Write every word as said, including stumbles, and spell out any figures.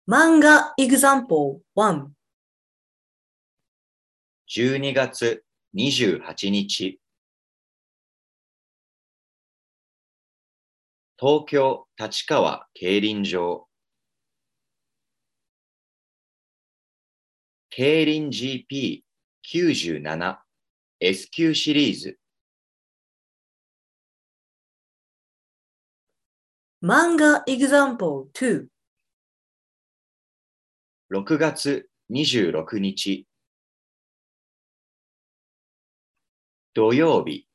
漫画 example ワン。 じゅうにがつにじゅうはちにち、東京立川競輪場、競輪 ジーピーきゅうじゅうなな S 級シリーズ、 漫画 example ツー。 ろくがつにじゅうろくにち、土曜日、